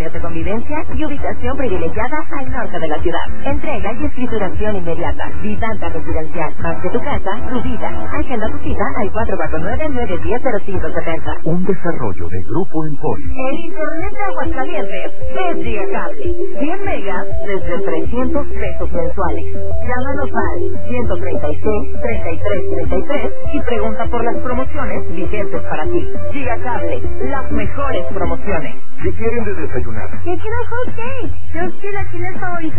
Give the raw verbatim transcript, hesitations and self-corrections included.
años de convivencia y ubicación privilegiada al norte de la ciudad. Entrega y escrituración inmediata. Vidanta Residencial. Más que tu casa, tu vida. Agenda tu cita al cuatro cuatro nueve, nueve uno cero, cero cinco siete cero. Un desarrollo de Grupo Emporio. El internet de Aguascalientes es Gigacable. cien megas desde trescientos pesos mensuales. Llámanos al ciento treinta y seis, treinta y tres treinta y tres y pregunta por las promociones vigentes para ti. Gigacable, las mejores promociones. ¿Qué quieren de desayunar? Yo quiero hot cake. Yo quiero la chile favorita